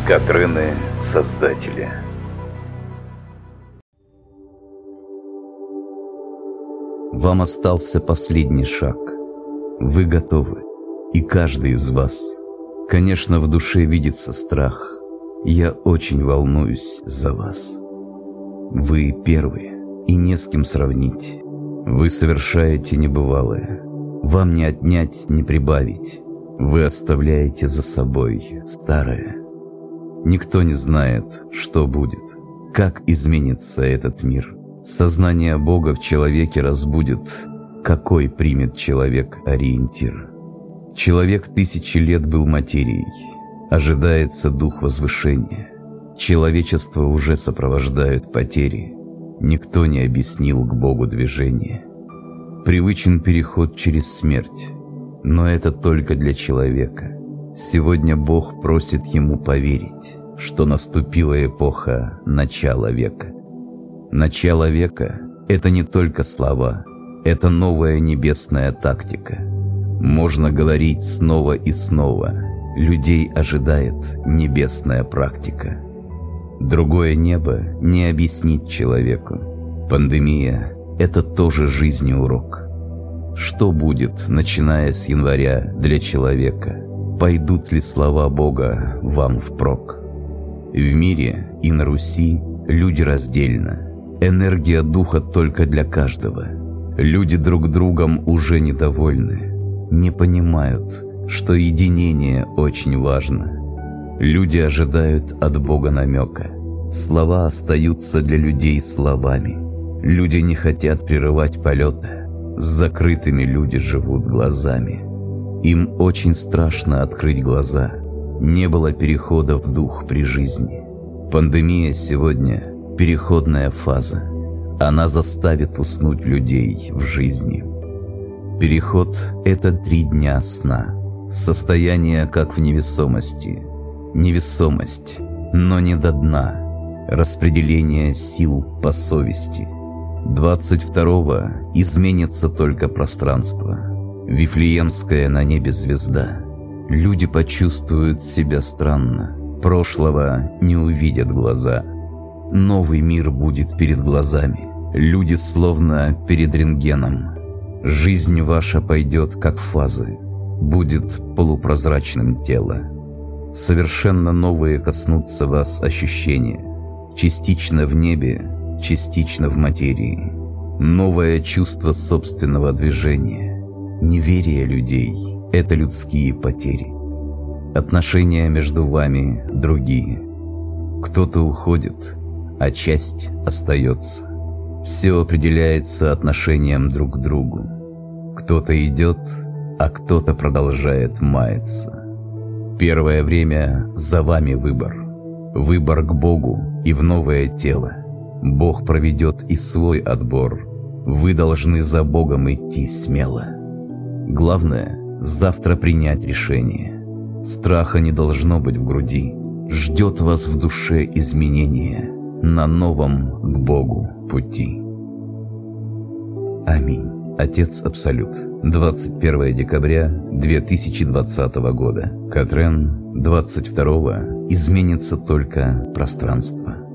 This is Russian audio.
Катрены Создателя. Вам остался последний шаг. Вы готовы. И каждый из вас. Конечно, в душе видится страх. Я очень волнуюсь за вас. Вы первые, и не с кем сравнить. Вы совершаете небывалое. Вам не отнять, не прибавить. Вы оставляете за собой старое. Никто не знает, что будет, как изменится этот мир. Сознание Бога в человеке разбудит, какой примет человек ориентир. Человек 1000 лет был материей, ожидается дух возвышения. Человечество уже сопровождают потери, никто не объяснил к Богу движение. Привычен переход через смерть, но это только для человека. Сегодня Бог просит ему поверить, что наступила эпоха начала века. Начало века – это не только слова, это новая небесная тактика. Можно говорить снова и снова, людей ожидает небесная практика. Другое небо не объяснить человеку. Пандемия – это тоже жизни урок. Что будет, начиная с января, для человека? Пойдут ли слова Бога вам впрок? В мире и на Руси люди раздельно. Энергия духа только для каждого. Люди друг другом уже недовольны. Не понимают, что единение очень важно. Люди ожидают от Бога намека. Слова остаются для людей словами. Люди не хотят прерывать полета. С закрытыми люди живут глазами. Им очень страшно открыть глаза. Не было перехода в дух при жизни. Пандемия сегодня – переходная фаза. Она заставит уснуть людей в жизни. Переход – это 3 дня сна. Состояние, как в невесомости. Невесомость, но не до дна. Распределение сил по совести. 22-го изменится только пространство. Вифлеемская на небе звезда. Люди почувствуют себя странно. Прошлого не увидят глаза. Новый мир будет перед глазами. Люди словно перед рентгеном. Жизнь ваша пойдет как фазы. Будет полупрозрачным тело. Совершенно новые коснутся вас ощущения. Частично в небе, частично в материи. Новое чувство собственного движения. Неверие людей – это людские потери. Отношения между вами другие. Кто-то уходит, а часть остается. Все определяется отношением друг к другу. Кто-то идет, а кто-то продолжает маяться. Первое время за вами выбор. Выбор к Богу и в новое тело. Бог проведет и свой отбор. Вы должны за Богом идти смело. Главное – завтра принять решение. Страха не должно быть в груди. Ждет вас в душе изменения на новом к Богу пути. Аминь. Отец Абсолют. 21 декабря 2020 года. Катрен. 22-го изменится только пространство.